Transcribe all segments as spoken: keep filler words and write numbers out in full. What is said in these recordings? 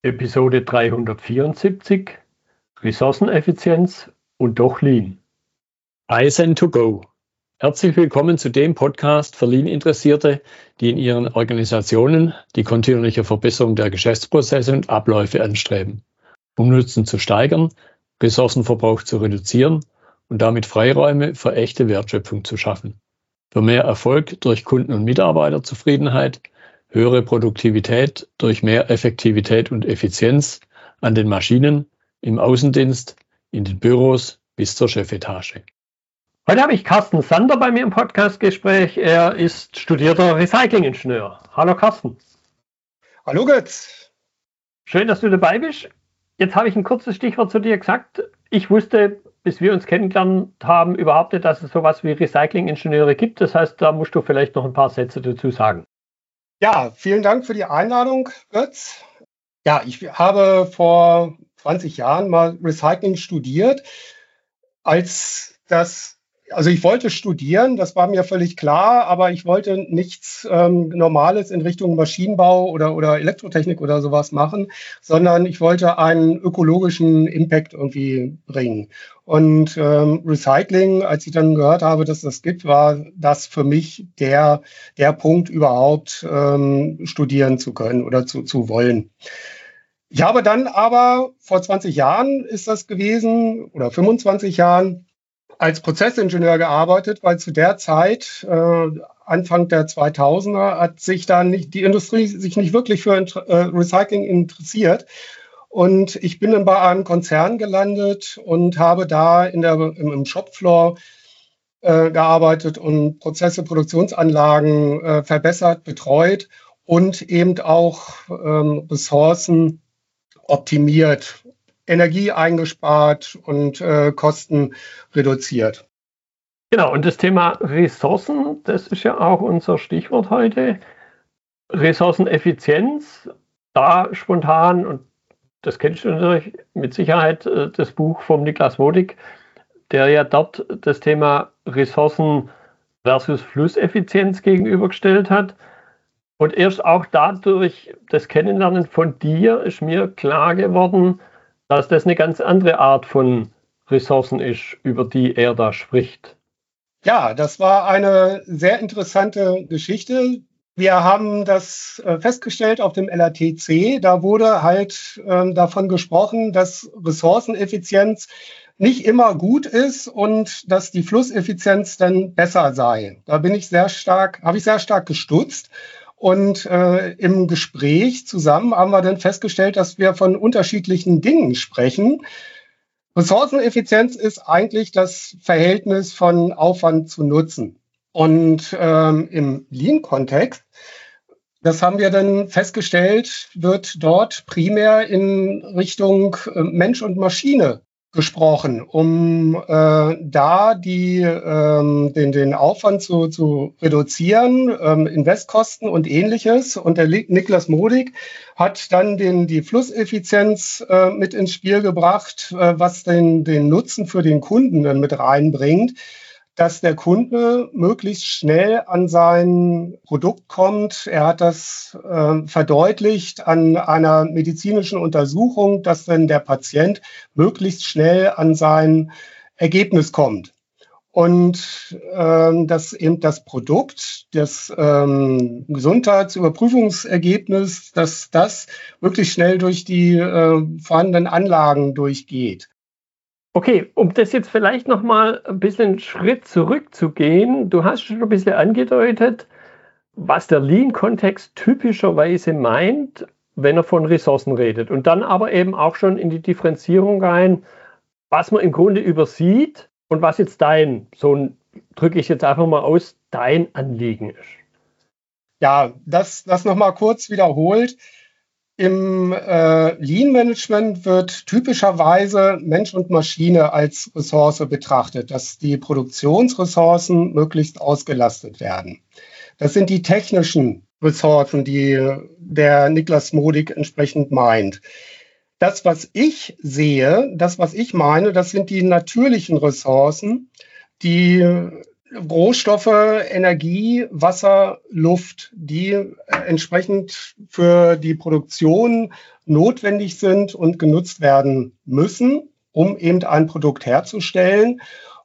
Episode dreihundertvierundsiebzig, Ressourceneffizienz und doch Lean. Kaizen to go. Herzlich willkommen zu dem Podcast für Lean-Interessierte, die in ihren Organisationen die kontinuierliche Verbesserung der Geschäftsprozesse und Abläufe anstreben, um Nutzen zu steigern, Ressourcenverbrauch zu reduzieren und damit Freiräume für echte Wertschöpfung zu schaffen. Für mehr Erfolg durch Kunden- und Mitarbeiterzufriedenheit, höhere Produktivität durch mehr Effektivität und Effizienz an den Maschinen, im Außendienst, in den Büros bis zur Chefetage. Heute habe ich Carsten Sander bei mir im Podcastgespräch. Er ist studierter Recyclingingenieur. Hallo Carsten. Hallo Götz. Schön, dass du dabei bist. Jetzt habe ich ein kurzes Stichwort zu dir gesagt. Ich wusste, bis wir uns kennengelernt haben, überhaupt nicht, dass es sowas wie Recyclingingenieure gibt. Das heißt, da musst du vielleicht noch ein paar Sätze dazu sagen. Ja, vielen Dank für die Einladung, Götz. Ja, ich habe vor zwanzig Jahren mal Recycling studiert. Als das, also ich wollte studieren, das war mir völlig klar, aber ich wollte nichts ähm, Normales in Richtung Maschinenbau oder, oder Elektrotechnik oder sowas machen, sondern ich wollte einen ökologischen Impact irgendwie bringen. Und ähm, Recycling, als ich dann gehört habe, dass das gibt, war das für mich der, der Punkt überhaupt, ähm, studieren zu können oder zu, zu wollen. Ich habe dann aber, vor zwanzig Jahren ist das gewesen, oder fünfundzwanzig Jahren, als Prozessingenieur gearbeitet, weil zu der Zeit, äh, Anfang der zweitausender, hat sich dann nicht, die Industrie sich nicht wirklich für äh, Recycling interessiert. Und ich bin dann bei einem Konzern gelandet und habe da in der, im, im Shopfloor äh, gearbeitet und Prozesse, Produktionsanlagen äh, verbessert, betreut und eben auch ähm, Ressourcen optimiert, Energie eingespart und äh, Kosten reduziert. Genau, und das Thema Ressourcen, das ist ja auch unser Stichwort heute. Ressourceneffizienz, da spontan, und das kennst du natürlich mit Sicherheit, das Buch vom Niklas Modig, der ja dort das Thema Ressourcen versus Flusseffizienz gegenübergestellt hat. Und erst auch dadurch das Kennenlernen von dir ist mir klar geworden, dass das eine ganz andere Art von Ressourcen ist, über die er da spricht. Ja, das war eine sehr interessante Geschichte. Wir haben das festgestellt auf dem L A T C. Da wurde halt äh, davon gesprochen, dass Ressourceneffizienz nicht immer gut ist und dass die Flusseffizienz dann besser sei. Da bin ich sehr stark, habe ich sehr stark gestutzt. Und äh, im Gespräch zusammen haben wir dann festgestellt, dass wir von unterschiedlichen Dingen sprechen. Ressourceneffizienz ist eigentlich das Verhältnis von Aufwand zu Nutzen. Und ähm, im Lean-Kontext, das haben wir dann festgestellt, wird dort primär in Richtung äh, Mensch und Maschine gesprochen, um äh, da die, ähm, den, den Aufwand zu, zu reduzieren, ähm, Investkosten und Ähnliches. Und der Niklas Modig hat dann den, die Flusseffizienz äh, mit ins Spiel gebracht, äh, was den, den Nutzen für den Kunden dann mit reinbringt, dass der Kunde möglichst schnell an sein Produkt kommt. Er hat das äh, verdeutlicht an einer medizinischen Untersuchung, dass dann der Patient möglichst schnell an sein Ergebnis kommt. Und ähm, dass eben das Produkt, das ähm, Gesundheitsüberprüfungsergebnis, dass das wirklich schnell durch die äh, vorhandenen Anlagen durchgeht. Okay, um das jetzt vielleicht noch mal ein bisschen einen Schritt zurückzugehen. Du hast schon ein bisschen angedeutet, was der Lean-Kontext typischerweise meint, wenn er von Ressourcen redet. Und dann aber eben auch schon in die Differenzierung rein, was man im Grunde übersieht und was jetzt dein, so drücke ich jetzt einfach mal aus, dein Anliegen ist. Ja, das, das noch mal kurz wiederholt. Im äh, Lean-Management wird typischerweise Mensch und Maschine als Ressource betrachtet, dass die Produktionsressourcen möglichst ausgelastet werden. Das sind die technischen Ressourcen, die der Niklas Modig entsprechend meint. Das, was ich sehe, das, was ich meine, das sind die natürlichen Ressourcen, die Rohstoffe, Energie, Wasser, Luft, die äh, entsprechend für die Produktion notwendig sind und genutzt werden müssen, um eben ein Produkt herzustellen.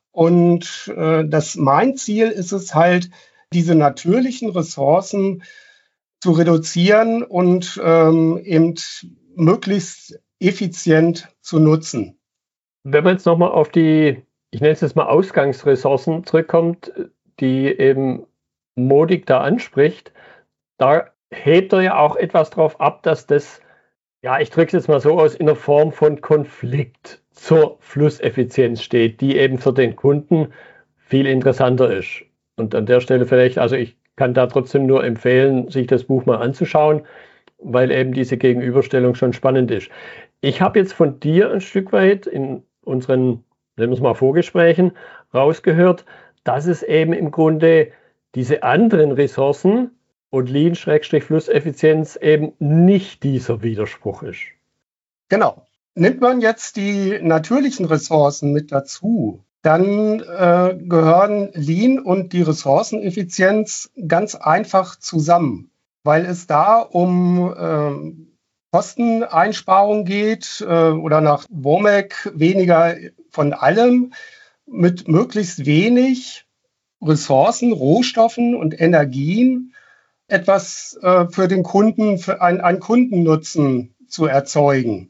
Und äh, das mein Ziel ist es halt, diese natürlichen Ressourcen zu reduzieren und ähm, eben möglichst effizient zu nutzen. Wenn man jetzt nochmal auf die, ich nenne es jetzt mal Ausgangsressourcen zurückkommt, die eben Modig da anspricht, da hebt er ja auch etwas drauf ab, dass das, ja, ich drücke es jetzt mal so aus, in der Form von Konflikt zur Flusseffizienz steht, die eben für den Kunden viel interessanter ist. Und an der Stelle vielleicht, also ich kann da trotzdem nur empfehlen, sich das Buch mal anzuschauen, weil eben diese Gegenüberstellung schon spannend ist. Ich habe jetzt von dir ein Stück weit in unseren, nennen wir es mal Vorgesprächen, rausgehört, dass es eben im Grunde diese anderen Ressourcen und Lean-Flusseffizienz eben nicht dieser Widerspruch ist. Genau. Nimmt man jetzt die natürlichen Ressourcen mit dazu, dann äh, gehören Lean und die Ressourceneffizienz ganz einfach zusammen, weil es da um äh, Kosteneinsparung geht äh, oder nach Womack weniger von allem mit möglichst wenig Ressourcen, Rohstoffen und Energien etwas äh, für den Kunden, für ein, einen Kundennutzen zu erzeugen.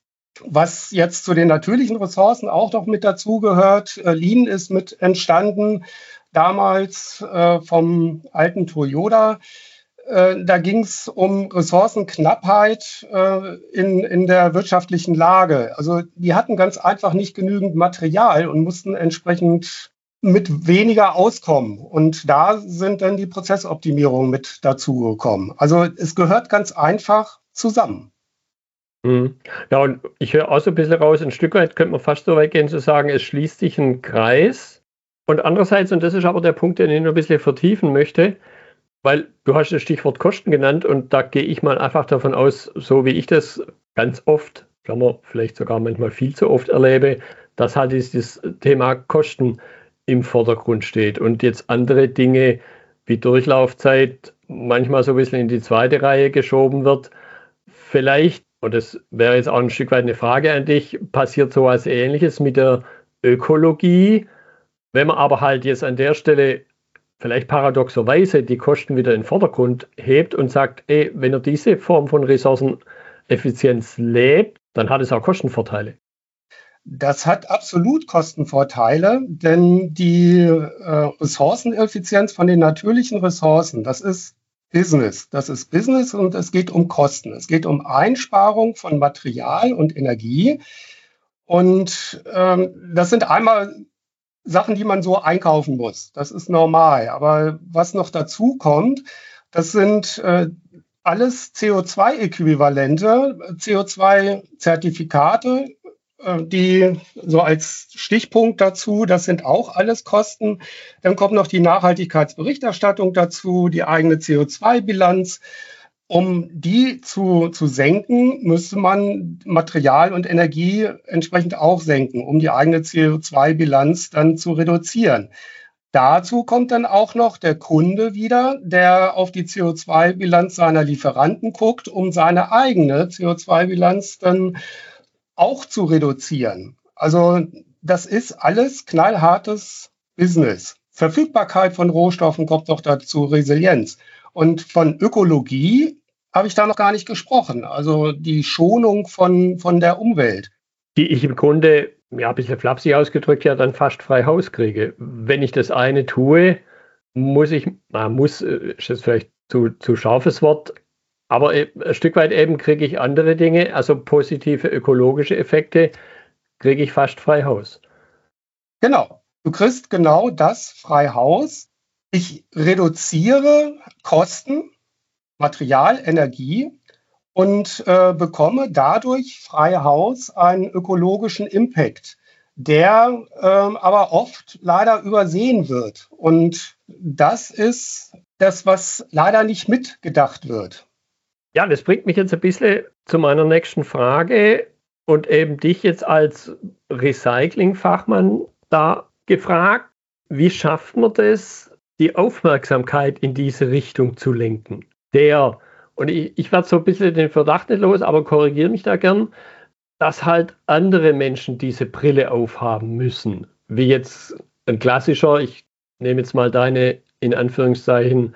Was jetzt zu den natürlichen Ressourcen auch noch mit dazugehört, äh, Lean ist mit entstanden, damals äh, vom alten Toyota. Äh, da ging es um Ressourcenknappheit äh, in, in der wirtschaftlichen Lage. Also die hatten ganz einfach nicht genügend Material und mussten entsprechend mit weniger auskommen. Und da sind dann die Prozessoptimierungen mit dazugekommen. Also es gehört ganz einfach zusammen. Mhm. Ja, und ich höre auch so ein bisschen raus, ein Stück weit könnte man fast so weit gehen zu sagen, es schließt sich ein Kreis. Und andererseits, und das ist aber der Punkt, den ich noch ein bisschen vertiefen möchte, weil du hast das Stichwort Kosten genannt und da gehe ich mal einfach davon aus, so wie ich das ganz oft, sagen wir, vielleicht sogar manchmal viel zu oft erlebe, dass halt dieses Thema Kosten im Vordergrund steht und jetzt andere Dinge wie Durchlaufzeit manchmal so ein bisschen in die zweite Reihe geschoben wird. Vielleicht, und das wäre jetzt auch ein Stück weit eine Frage an dich, passiert sowas Ähnliches mit der Ökologie, wenn man aber halt jetzt an der Stelle vielleicht paradoxerweise die Kosten wieder in den Vordergrund hebt und sagt, ey, wenn er diese Form von Ressourceneffizienz lebt, dann hat es auch Kostenvorteile. Das hat absolut Kostenvorteile, denn die äh, Ressourceneffizienz von den natürlichen Ressourcen, das ist Business. Das ist Business und es geht um Kosten. Es geht um Einsparung von Material und Energie. Und ähm, das sind einmal Sachen, die man so einkaufen muss. Das ist normal. Aber was noch dazu kommt, das sind äh, alles C O zwei Äquivalente, C O zwei Zertifikate, äh, die so als Stichpunkt dazu, das sind auch alles Kosten. Dann kommt noch die Nachhaltigkeitsberichterstattung dazu, die eigene C O zwei Bilanz. Um die zu, zu senken, müsste man Material und Energie entsprechend auch senken, um die eigene C O zwei Bilanz dann zu reduzieren. Dazu kommt dann auch noch der Kunde wieder, der auf die C O zwei Bilanz seiner Lieferanten guckt, um seine eigene C O zwei Bilanz dann auch zu reduzieren. Also das ist alles knallhartes Business. Verfügbarkeit von Rohstoffen kommt noch dazu, Resilienz. Und von Ökologie habe ich da noch gar nicht gesprochen. Also die Schonung von, von der Umwelt. Die ich im Grunde, ja, ein bisschen flapsig ausgedrückt, ja dann fast frei Haus kriege. Wenn ich das eine tue, muss ich, na, muss, ist jetzt vielleicht zu, zu scharfes Wort, aber ein Stück weit eben kriege ich andere Dinge, also positive ökologische Effekte, kriege ich fast frei Haus. Genau, du kriegst genau das frei Haus. Ich reduziere Kosten, Material, Energie und äh, bekomme dadurch frei Haus einen ökologischen Impact, der äh, aber oft leider übersehen wird. Und das ist das, was leider nicht mitgedacht wird. Ja, das bringt mich jetzt ein bisschen zu meiner nächsten Frage und eben dich jetzt als Recycling-Fachmann da gefragt. wie schafft man das, die Aufmerksamkeit in diese Richtung zu lenken? Der, und ich, ich werde so ein bisschen den Verdacht nicht los, aber korrigiere mich da gern, dass halt andere Menschen diese Brille aufhaben müssen. Wie jetzt ein klassischer, ich nehme jetzt mal deine, in Anführungszeichen,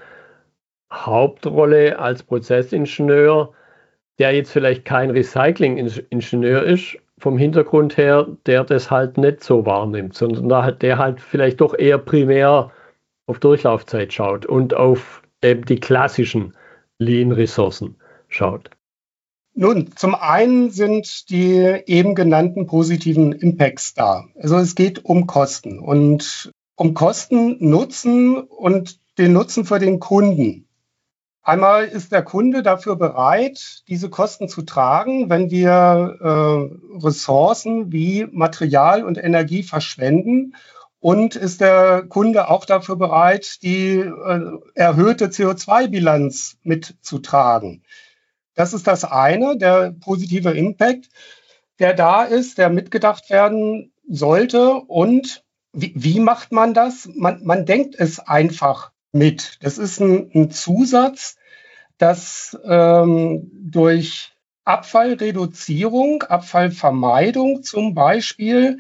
Hauptrolle als Prozessingenieur, der jetzt vielleicht kein Recycling-Ingenieur ist, vom Hintergrund her, der das halt nicht so wahrnimmt, sondern der halt vielleicht doch eher primär auf Durchlaufzeit schaut und auf eben die klassischen Lean-Ressourcen schaut. Nun, zum einen sind die eben genannten positiven Impacts da. Also es geht um Kosten und um Kosten, Nutzen und den Nutzen für den Kunden. Einmal ist der Kunde dafür bereit, diese Kosten zu tragen, wenn wir äh, Ressourcen wie Material und Energie verschwenden. Und ist der Kunde auch dafür bereit, die äh, erhöhte C O zwei Bilanz mitzutragen. Das ist das eine, der positive Impact, der da ist, der mitgedacht werden sollte. Und wie, wie macht man das? Man, man denkt es einfach mit. Das ist ein, ein Zusatz, dass ähm, durch Abfallreduzierung, Abfallvermeidung zum Beispiel,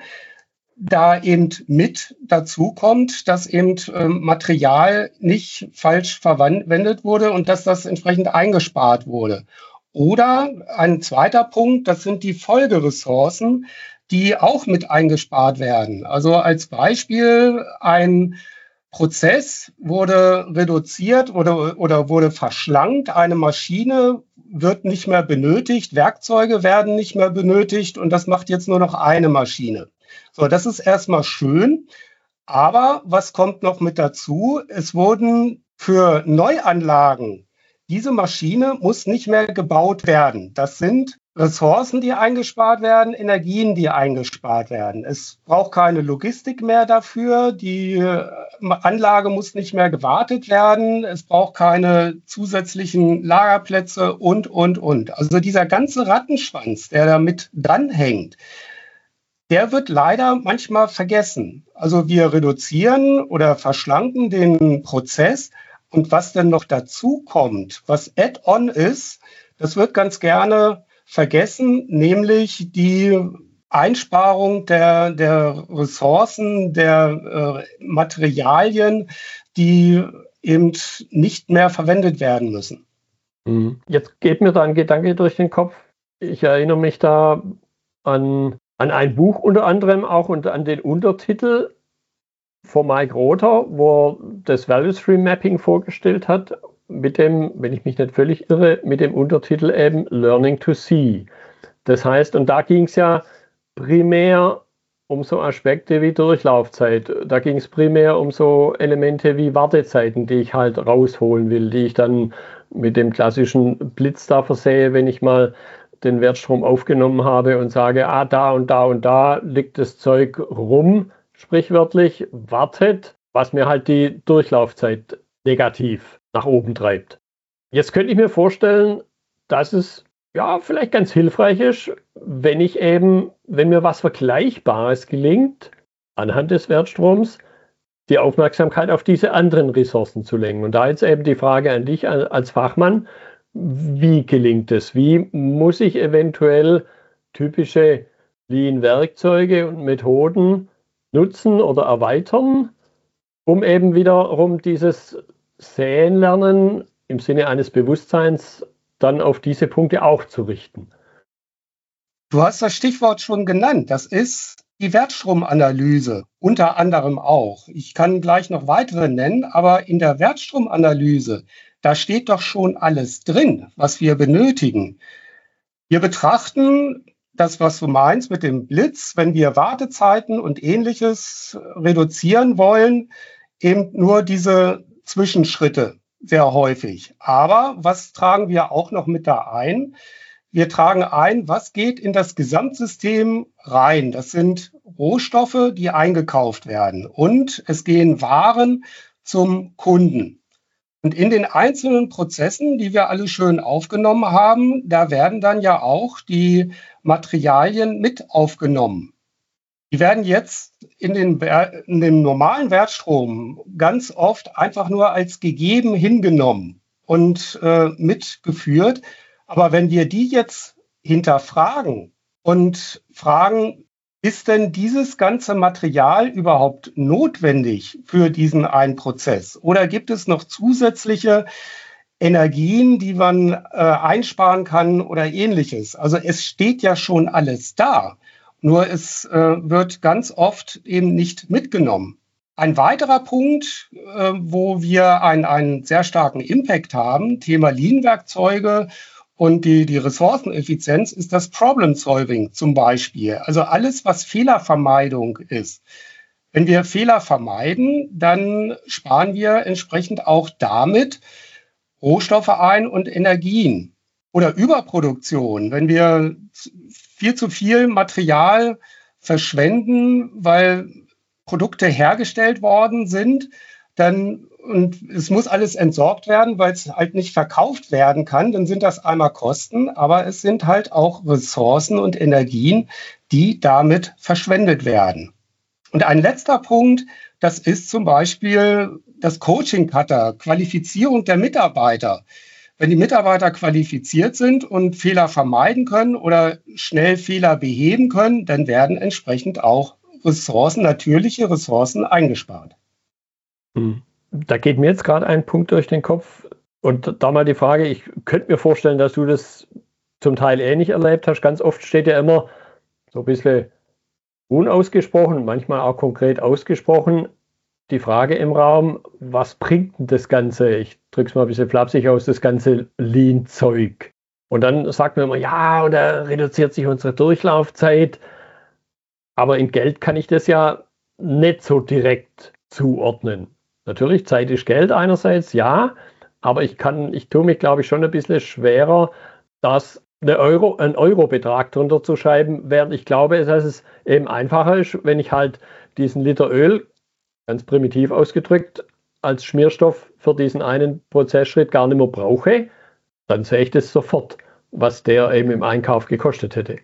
da eben mit dazu kommt, dass eben ähm, Material nicht falsch verwendet wurde und dass das entsprechend eingespart wurde. Oder ein zweiter Punkt, das sind die Folgeressourcen, die auch mit eingespart werden. Also als Beispiel, ein Prozess wurde reduziert oder, oder wurde verschlankt, eine Maschine wird nicht mehr benötigt, Werkzeuge werden nicht mehr benötigt und das macht jetzt nur noch eine Maschine. So, das ist erstmal schön, aber was kommt noch mit dazu? Es wurden für Neuanlagen, diese Maschine muss nicht mehr gebaut werden. Das sind Ressourcen, die eingespart werden, Energien, die eingespart werden. Es braucht keine Logistik mehr dafür. Die Anlage muss nicht mehr gewartet werden. Es braucht keine zusätzlichen Lagerplätze und, und, und. Also dieser ganze Rattenschwanz, der damit dranhängt, der wird leider manchmal vergessen. Also wir reduzieren oder verschlanken den Prozess. Und was dann noch dazu kommt, was Add-on ist, das wird ganz gerne vergessen, nämlich die Einsparung der, der Ressourcen, der äh, Materialien, die eben nicht mehr verwendet werden müssen. Jetzt geht mir da ein Gedanke durch den Kopf. Ich erinnere mich da an, an ein Buch unter anderem auch und an den Untertitel von Mike Rother, wo er das Value Stream Mapping vorgestellt hat, mit dem, wenn ich mich nicht völlig irre, mit dem Untertitel eben Learning to See. Das heißt, und da ging es ja primär um so Aspekte wie Durchlaufzeit. Da ging es primär um so Elemente wie Wartezeiten, die ich halt rausholen will, die ich dann mit dem klassischen Blitz da versehe, wenn ich mal den Wertstrom aufgenommen habe und sage, ah, da und da und da liegt das Zeug rum, sprichwörtlich, wartet, was mir halt die Durchlaufzeit negativ nach oben treibt. Jetzt könnte ich mir vorstellen, dass es ja vielleicht ganz hilfreich ist, wenn ich eben, wenn mir was Vergleichbares gelingt, anhand des Wertstroms, die Aufmerksamkeit auf diese anderen Ressourcen zu lenken. Und da jetzt eben die Frage an dich als Fachmann, wie gelingt es? Wie muss ich eventuell typische Lean-Werkzeuge und Methoden nutzen oder erweitern, um eben wiederum dieses Säen lernen im Sinne eines Bewusstseins dann auf diese Punkte auch zu richten? Du hast das Stichwort schon genannt. Das ist die Wertstromanalyse, unter anderem auch. Ich kann gleich noch weitere nennen, aber in der Wertstromanalyse, da steht doch schon alles drin, was wir benötigen. Wir betrachten das, was du meinst mit dem Blitz, wenn wir Wartezeiten und Ähnliches reduzieren wollen, eben nur diese Zwischenschritte sehr häufig. Aber was tragen wir auch noch mit da ein? Wir tragen ein, was geht in das Gesamtsystem rein. Das sind Rohstoffe, die eingekauft werden. Und es gehen Waren zum Kunden. Und in den einzelnen Prozessen, die wir alle schön aufgenommen haben, da werden dann ja auch die Materialien mit aufgenommen. Die werden jetzt in den, in den normalen Wertstrom ganz oft einfach nur als gegeben hingenommen und äh, mitgeführt. Aber wenn wir die jetzt hinterfragen und fragen, ist denn dieses ganze Material überhaupt notwendig für diesen einen Prozess? Oder gibt es noch zusätzliche Energien, die man äh, einsparen kann oder ähnliches? Also es steht ja schon alles da. Nur es äh, wird ganz oft eben nicht mitgenommen. Ein weiterer Punkt, äh, wo wir ein, einen sehr starken Impact haben, Thema Lean-Werkzeuge und die, die Ressourceneffizienz, ist das Problem-Solving zum Beispiel. Also alles, was Fehlervermeidung ist. Wenn wir Fehler vermeiden, dann sparen wir entsprechend auch damit Rohstoffe ein und Energien. Oder Überproduktion, wenn wir viel zu viel Material verschwenden, weil Produkte hergestellt worden sind, dann und es muss alles entsorgt werden, weil es halt nicht verkauft werden kann, dann sind das einmal Kosten, aber es sind halt auch Ressourcen und Energien, die damit verschwendet werden. Und ein letzter Punkt, das ist zum Beispiel das Coaching-Cutter, Qualifizierung der Mitarbeiter. Wenn die Mitarbeiter qualifiziert sind und Fehler vermeiden können oder schnell Fehler beheben können, dann werden entsprechend auch Ressourcen, natürliche Ressourcen eingespart. Da geht mir jetzt gerade ein Punkt durch den Kopf und da mal die Frage, ich könnte mir vorstellen, dass du das zum Teil ähnlich erlebt hast. Ganz oft steht ja immer so ein bisschen unausgesprochen, manchmal auch konkret ausgesprochen, die Frage im Raum, was bringt denn das Ganze, ich drücke es mal ein bisschen flapsig aus, das ganze Lean-Zeug. Und dann sagt man immer, ja, und da reduziert sich unsere Durchlaufzeit. Aber in Geld kann ich das ja nicht so direkt zuordnen. Natürlich, Zeit ist Geld einerseits, ja, aber ich kann, ich tue mich, glaube ich, schon ein bisschen schwerer, das eine Euro, einen Eurobetrag drunter zu schreiben, während ich glaube, dass es eben einfacher ist, wenn ich halt diesen Liter Öl, ganz primitiv ausgedrückt, als Schmierstoff für diesen einen Prozessschritt gar nicht mehr brauche, dann sehe ich das sofort, was der eben im Einkauf gekostet hätte.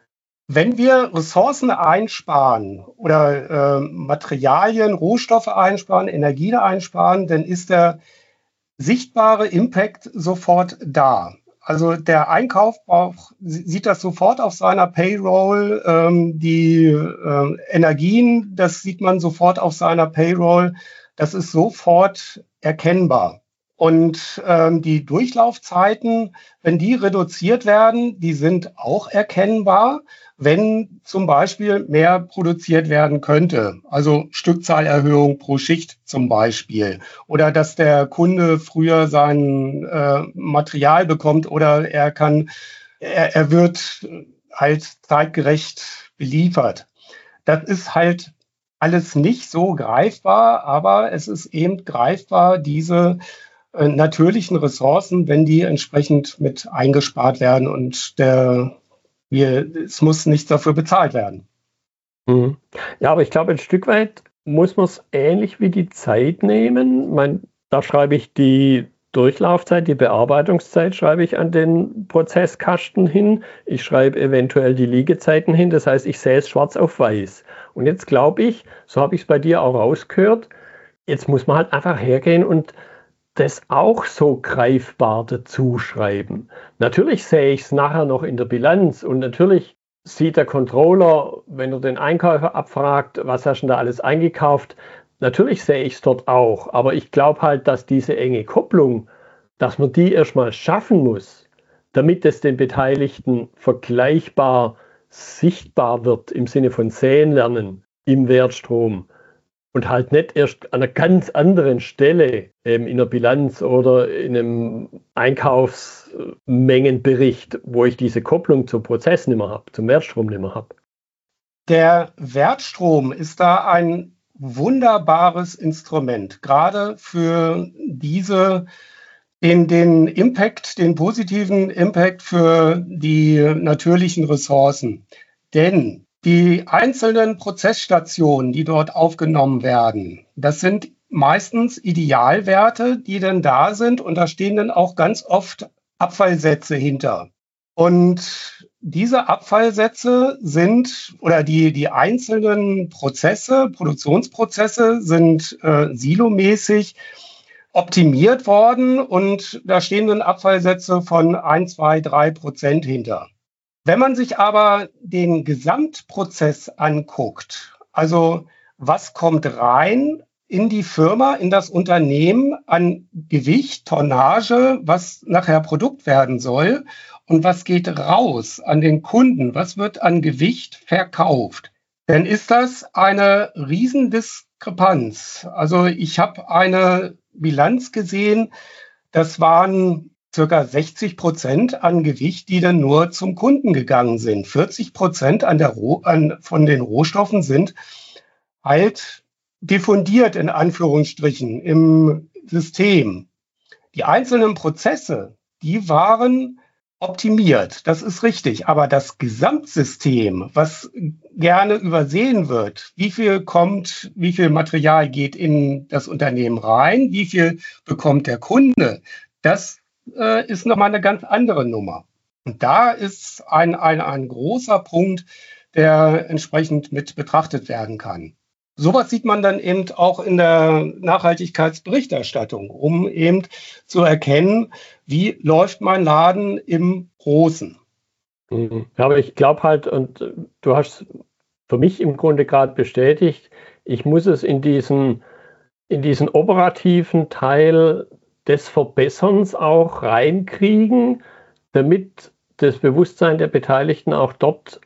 Wenn wir Ressourcen einsparen oder äh, Materialien, Rohstoffe einsparen, Energien einsparen, dann ist der sichtbare Impact sofort da. Also der Einkauf braucht, sieht das sofort auf seiner Payroll. Ähm, die äh, Energien, das sieht man sofort auf seiner Payroll. Das ist sofort erkennbar. Und ähm, die Durchlaufzeiten, wenn die reduziert werden, die sind auch erkennbar, wenn zum Beispiel mehr produziert werden könnte. Also Stückzahlerhöhung pro Schicht zum Beispiel. Oder dass der Kunde früher sein äh, Material bekommt oder er kann, er, er wird halt zeitgerecht beliefert. Das ist halt alles nicht so greifbar, aber es ist eben greifbar, diese äh, natürlichen Ressourcen, wenn die entsprechend mit eingespart werden und der Wir, es muss nichts dafür bezahlt werden. Mhm. Ja, aber ich glaube, ein Stück weit muss man es ähnlich wie die Zeit nehmen. Ich meine, da schreibe ich die Durchlaufzeit, die Bearbeitungszeit schreibe ich an den Prozesskasten hin. Ich schreibe eventuell die Liegezeiten hin. Das heißt, ich sehe es schwarz auf weiß. Und jetzt glaube ich, so habe ich es bei dir auch rausgehört, jetzt muss man halt einfach hergehen und das auch so greifbar dazu schreiben. Natürlich sehe ich es nachher noch in der Bilanz und natürlich sieht der Controller, wenn er den Einkäufer abfragt, was hast du denn da alles eingekauft, natürlich sehe ich es dort auch, aber ich glaube halt, dass diese enge Kopplung, dass man die erstmal schaffen muss, damit es den Beteiligten vergleichbar sichtbar wird im Sinne von sehen lernen im Wertstrom. Und halt nicht erst an einer ganz anderen Stelle, eben in der Bilanz oder in einem Einkaufsmengenbericht, wo ich diese Kopplung zum Prozess nicht mehr habe, zum Wertstrom nicht mehr habe. Der Wertstrom ist da ein wunderbares Instrument, gerade für diese, den, den Impact, den positiven Impact für die natürlichen Ressourcen. Denn die einzelnen Prozessstationen, die dort aufgenommen werden, das sind meistens Idealwerte, die dann da sind und da stehen dann auch ganz oft Abfallsätze hinter. Und diese Abfallsätze sind oder die, die einzelnen Prozesse, Produktionsprozesse sind äh, silomäßig optimiert worden und da stehen dann Abfallsätze von ein, zwei, drei Prozent hinter. Wenn man sich aber den Gesamtprozess anguckt, also was kommt rein in die Firma, in das Unternehmen an Gewicht, Tonnage, was nachher Produkt werden soll und was geht raus an den Kunden, was wird an Gewicht verkauft, dann ist das eine Riesendiskrepanz. Also ich habe eine Bilanz gesehen, das waren circa sechzig Prozent an Gewicht, die dann nur zum Kunden gegangen sind. vierzig Prozent an der Roh- an, von den Rohstoffen sind halt diffundiert in Anführungsstrichen im System. Die einzelnen Prozesse, die waren optimiert, das ist richtig. Aber das Gesamtsystem, was gerne übersehen wird, wie viel kommt, wie viel Material geht in das Unternehmen rein, wie viel bekommt der Kunde, das äh, ist nochmal eine ganz andere Nummer. Und da ist ein, ein, ein großer Punkt, der entsprechend mit betrachtet werden kann. Sowas sieht man dann eben auch in der Nachhaltigkeitsberichterstattung, um eben zu erkennen, wie läuft mein Laden im Großen. Ja, aber ich glaube halt, und du hast für mich im Grunde gerade bestätigt, ich muss es in diesen, in diesen operativen Teil des Verbesserns auch reinkriegen, damit das Bewusstsein der Beteiligten auch dort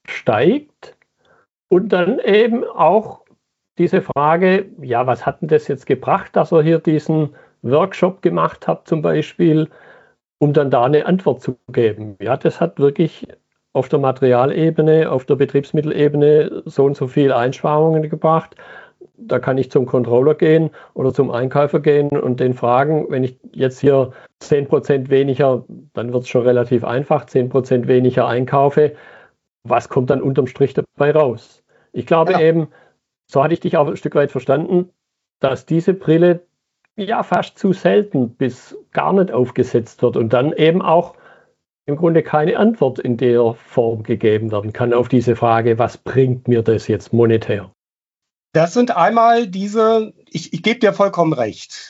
steigt und dann eben auch diese Frage, ja, was hat denn das jetzt gebracht, dass ihr hier diesen Workshop gemacht habt zum Beispiel, um dann da eine Antwort zu geben. Ja, das hat wirklich auf der Materialebene, auf der Betriebsmittelebene so und so viel Einsparungen gebracht. Da kann ich zum Controller gehen oder zum Einkäufer gehen und den fragen, wenn ich jetzt hier zehn Prozent weniger, dann wird es schon relativ einfach, zehn Prozent weniger einkaufe, was kommt dann unterm Strich dabei raus? Ich glaube ja. eben, so hatte ich dich auch ein Stück weit verstanden, dass diese Brille ja fast zu selten bis gar nicht aufgesetzt wird und dann eben auch im Grunde keine Antwort in der Form gegeben werden kann auf diese Frage, was bringt mir das jetzt monetär? Das sind einmal diese, ich, ich gebe dir vollkommen recht,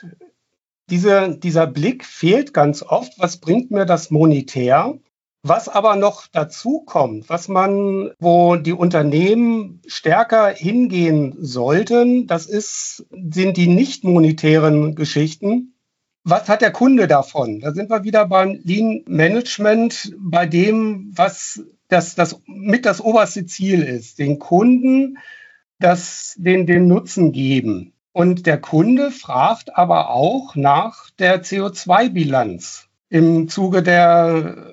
diese, dieser Blick fehlt ganz oft, was bringt mir das monetär? Was aber noch dazu kommt, was man, wo die Unternehmen stärker hingehen sollten, das ist, sind die nicht monetären Geschichten. Was hat der Kunde davon? Da sind wir wieder beim Lean Management, bei dem, was das, das mit das oberste Ziel ist, den Kunden das, den, den Nutzen geben. Und der Kunde fragt aber auch nach der C O zwei Bilanz im Zuge der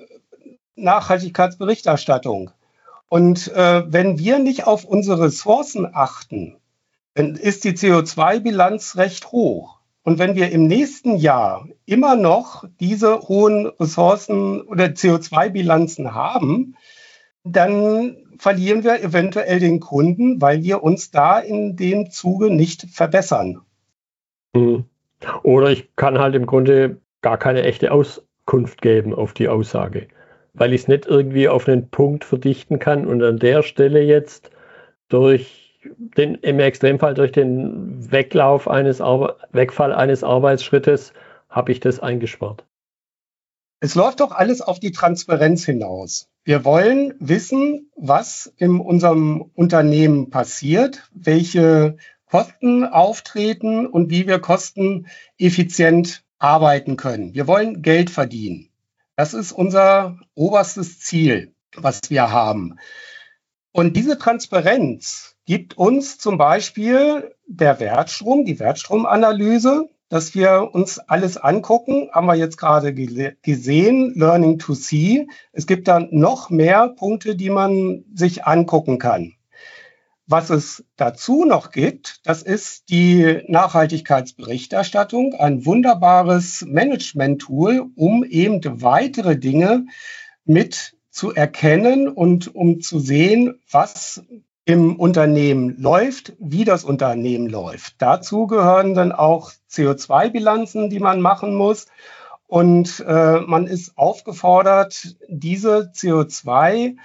Nachhaltigkeitsberichterstattung. Und äh, wenn wir nicht auf unsere Ressourcen achten, dann ist die C O zwei Bilanz recht hoch. Und wenn wir im nächsten Jahr immer noch diese hohen Ressourcen oder C O zwei Bilanzen haben, dann verlieren wir eventuell den Kunden, weil wir uns da in dem Zuge nicht verbessern. Oder ich kann halt im Grunde gar keine echte Auskunft geben auf die Aussage, weil ich es nicht irgendwie auf einen Punkt verdichten kann und an der Stelle jetzt durch den, im Extremfall durch den Weglauf eines Arbe- Wegfall eines Arbeitsschrittes habe ich das eingespart. Es läuft doch alles auf die Transparenz hinaus. Wir wollen wissen, was in unserem Unternehmen passiert, welche Kosten auftreten und wie wir kosteneffizient arbeiten können. Wir wollen Geld verdienen. Das ist unser oberstes Ziel, was wir haben. Und diese Transparenz gibt uns zum Beispiel der Wertstrom, die Wertstromanalyse, dass wir uns alles angucken, haben wir jetzt gerade gele- gesehen, Learning to See. Es gibt dann noch mehr Punkte, die man sich angucken kann. Was es dazu noch gibt, das ist die Nachhaltigkeitsberichterstattung, ein wunderbares Management-Tool, um eben weitere Dinge mit zu erkennen und um zu sehen, was im Unternehmen läuft, wie das Unternehmen läuft. Dazu gehören dann auch C O zwei Bilanzen, die man machen muss. Und äh, man ist aufgefordert, diese C O zwei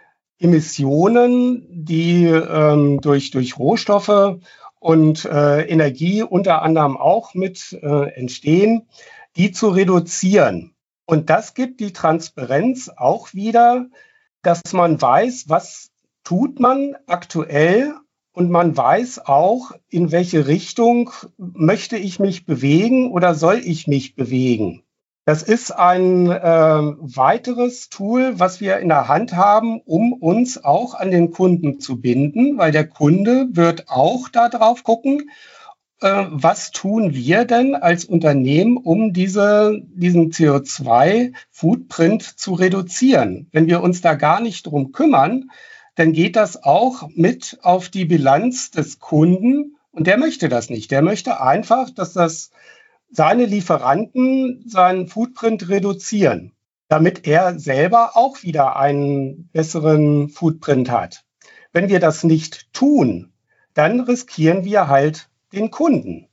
Emissionen, die ähm, durch, durch Rohstoffe und äh, Energie unter anderem auch mit äh, entstehen, die zu reduzieren. Und das gibt die Transparenz auch wieder, dass man weiß, was tut man aktuell, und man weiß auch, in welche Richtung möchte ich mich bewegen oder soll ich mich bewegen. Das ist ein äh, weiteres Tool, was wir in der Hand haben, um uns auch an den Kunden zu binden, weil der Kunde wird auch da drauf gucken, äh, was tun wir denn als Unternehmen, um diese, diesen C O zwei Footprint zu reduzieren. Wenn wir uns da gar nicht drum kümmern, dann geht das auch mit auf die Bilanz des Kunden, und der möchte das nicht. Der möchte einfach, dass das seine Lieferanten seinen Footprint reduzieren, damit er selber auch wieder einen besseren Footprint hat. Wenn wir das nicht tun, dann riskieren wir halt den Kunden.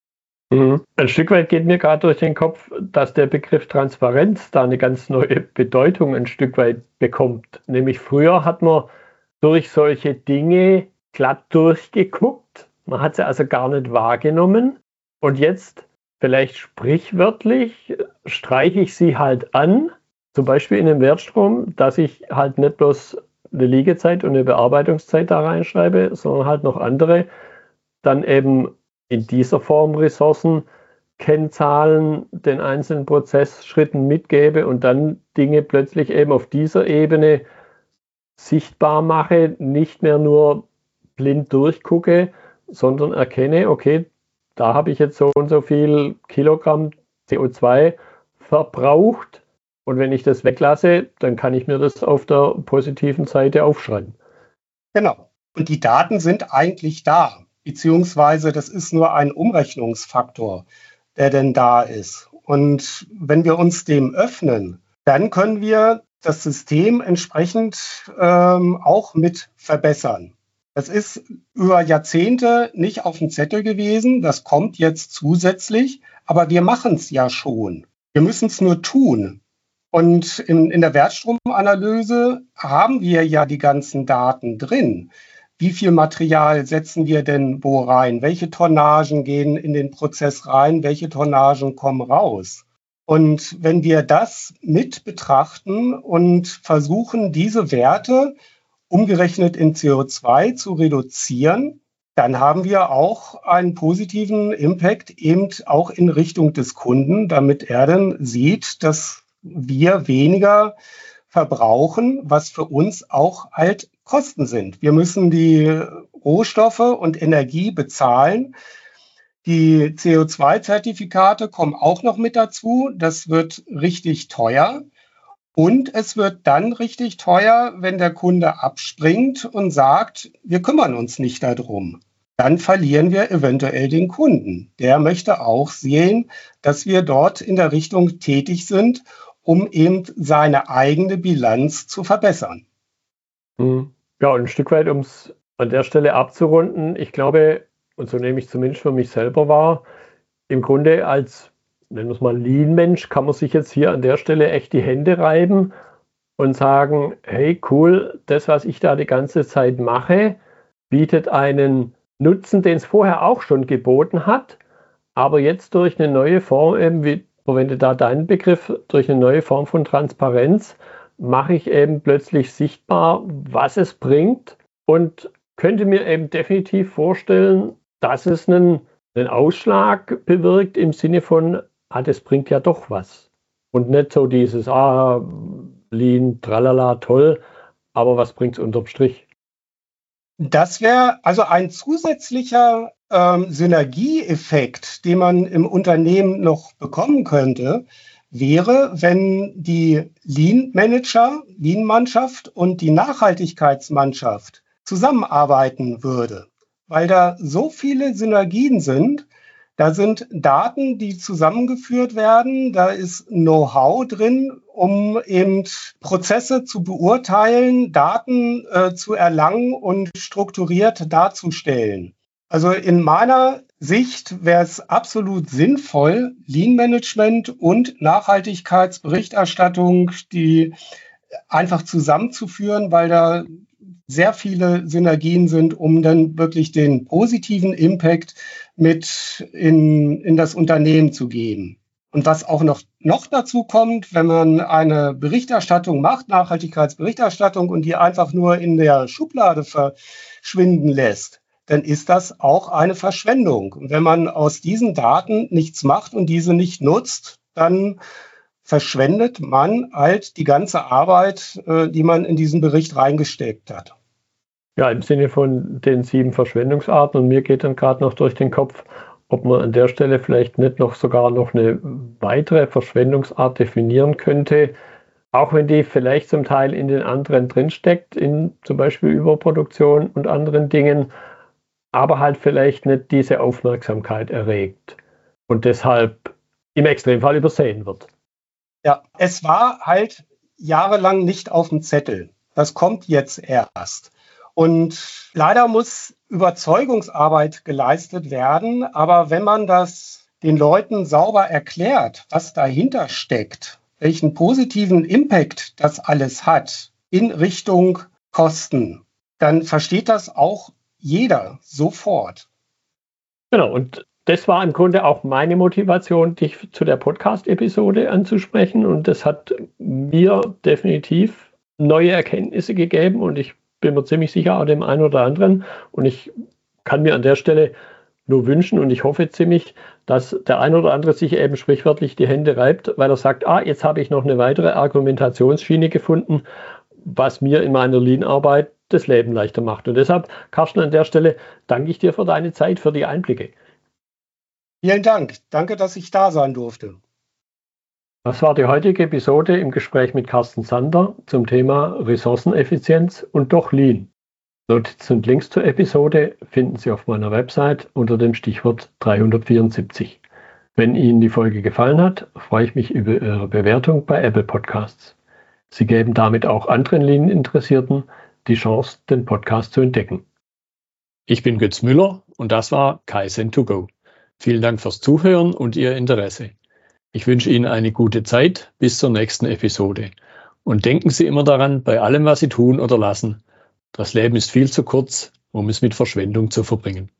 Mhm. Ein Stück weit geht mir gerade durch den Kopf, dass der Begriff Transparenz da eine ganz neue Bedeutung ein Stück weit bekommt. Nämlich früher hat man durch solche Dinge glatt durchgeguckt. Man hat sie also gar nicht wahrgenommen. Und jetzt, vielleicht sprichwörtlich, streiche ich sie halt an, zum Beispiel in dem Wertstrom, dass ich halt nicht bloß eine Liegezeit und eine Bearbeitungszeit da reinschreibe, sondern halt noch andere, dann eben in dieser Form Ressourcen, Kennzahlen, den einzelnen Prozessschritten mitgebe und dann Dinge plötzlich eben auf dieser Ebene sichtbar mache, nicht mehr nur blind durchgucke, sondern erkenne, okay, da habe ich jetzt so und so viel Kilogramm C O zwei verbraucht, und wenn ich das weglasse, dann kann ich mir das auf der positiven Seite aufschreiben. Genau. Und die Daten sind eigentlich da, beziehungsweise das ist nur ein Umrechnungsfaktor, der denn da ist. Und wenn wir uns dem öffnen, dann können wir das System entsprechend ähm, auch mit verbessern. Das ist über Jahrzehnte nicht auf dem Zettel gewesen. Das kommt jetzt zusätzlich, aber wir machen es ja schon. Wir müssen es nur tun. Und in, in der Wertstromanalyse haben wir ja die ganzen Daten drin. Wie viel Material setzen wir denn wo rein? Welche Tonnagen gehen in den Prozess rein? Welche Tonnagen kommen raus? Und wenn wir das mit betrachten und versuchen, diese Werte umgerechnet in C O zwei zu reduzieren, dann haben wir auch einen positiven Impact eben auch in Richtung des Kunden, damit er dann sieht, dass wir weniger verbrauchen, was für uns auch halt Kosten sind. Wir müssen die Rohstoffe und Energie bezahlen. Die C O zwei Zertifikate kommen auch noch mit dazu. Das wird richtig teuer. Und es wird dann richtig teuer, wenn der Kunde abspringt und sagt, wir kümmern uns nicht darum. Dann verlieren wir eventuell den Kunden. Der möchte auch sehen, dass wir dort in der Richtung tätig sind, um eben seine eigene Bilanz zu verbessern. Ja, und ein Stück weit, um es an der Stelle abzurunden, ich glaube, und so nehme ich zumindest für mich selber wahr, im Grunde als, nennen wir es mal, Lean-Mensch, kann man sich jetzt hier an der Stelle echt die Hände reiben und sagen, hey, cool, das, was ich da die ganze Zeit mache, bietet einen Nutzen, den es vorher auch schon geboten hat, aber jetzt durch eine neue Form, eben wie verwende da deinen Begriff, durch eine neue Form von Transparenz, mache ich eben plötzlich sichtbar, was es bringt, und könnte mir eben definitiv vorstellen, dass es einen, einen Ausschlag bewirkt im Sinne von, ah, das bringt ja doch was. Und nicht so dieses, ah, Lean, tralala, toll, aber was bringt es unterm Strich? Das wäre also ein zusätzlicher ähm, Synergieeffekt, den man im Unternehmen noch bekommen könnte, wäre, wenn die Lean-Manager, Lean-Mannschaft und die Nachhaltigkeitsmannschaft zusammenarbeiten würde, weil da so viele Synergien sind. Da sind Daten, die zusammengeführt werden, da ist Know-how drin, um eben Prozesse zu beurteilen, Daten äh, zu erlangen und strukturiert darzustellen. Also in meiner Sicht wäre es absolut sinnvoll, Lean Management und Nachhaltigkeitsberichterstattung, die einfach zusammenzuführen, weil da sehr viele Synergien sind, um dann wirklich den positiven Impact mit in, in das Unternehmen zu geben. Und was auch noch, noch dazu kommt, wenn man eine Berichterstattung macht, Nachhaltigkeitsberichterstattung, und die einfach nur in der Schublade verschwinden lässt, dann ist das auch eine Verschwendung. Und wenn man aus diesen Daten nichts macht und diese nicht nutzt, dann verschwendet man halt die ganze Arbeit, die man in diesen Bericht reingesteckt hat. Ja, im Sinne von den sieben Verschwendungsarten. Und mir geht dann gerade noch durch den Kopf, ob man an der Stelle vielleicht nicht noch sogar noch eine weitere Verschwendungsart definieren könnte, auch wenn die vielleicht zum Teil in den anderen drinsteckt, in zum Beispiel Überproduktion und anderen Dingen, aber halt vielleicht nicht diese Aufmerksamkeit erregt und deshalb im Extremfall übersehen wird. Ja, es war halt jahrelang nicht auf dem Zettel. Das kommt jetzt erst. Und leider muss Überzeugungsarbeit geleistet werden. Aber wenn man das den Leuten sauber erklärt, was dahinter steckt, welchen positiven Impact das alles hat in Richtung Kosten, dann versteht das auch jeder sofort. Genau, und das war im Grunde auch meine Motivation, dich zu der Podcast-Episode anzusprechen. Und das hat mir definitiv neue Erkenntnisse gegeben und ich bin mir ziemlich sicher auch dem einen oder anderen. Und ich kann mir an der Stelle nur wünschen und ich hoffe ziemlich, dass der ein oder andere sich eben sprichwörtlich die Hände reibt, weil er sagt, ah, jetzt habe ich noch eine weitere Argumentationsschiene gefunden, was mir in meiner Lean-Arbeit das Leben leichter macht. Und deshalb, Carsten, an der Stelle danke ich dir für deine Zeit, für die Einblicke. Vielen Dank. Danke, dass ich da sein durfte. Das war die heutige Episode im Gespräch mit Carsten Sander zum Thema Ressourceneffizienz und doch Lean. Notizen und Links zur Episode finden Sie auf meiner Website unter dem Stichwort dreihundertvierundsiebzig. Wenn Ihnen die Folge gefallen hat, freue ich mich über Ihre Bewertung bei Apple Podcasts. Sie geben damit auch anderen Lean-Interessierten die Chance, den Podcast zu entdecken. Ich bin Götz Müller und das war Kaizen to go. Vielen Dank fürs Zuhören und Ihr Interesse. Ich wünsche Ihnen eine gute Zeit bis zur nächsten Episode. Und denken Sie immer daran, bei allem, was Sie tun oder lassen, das Leben ist viel zu kurz, um es mit Verschwendung zu verbringen.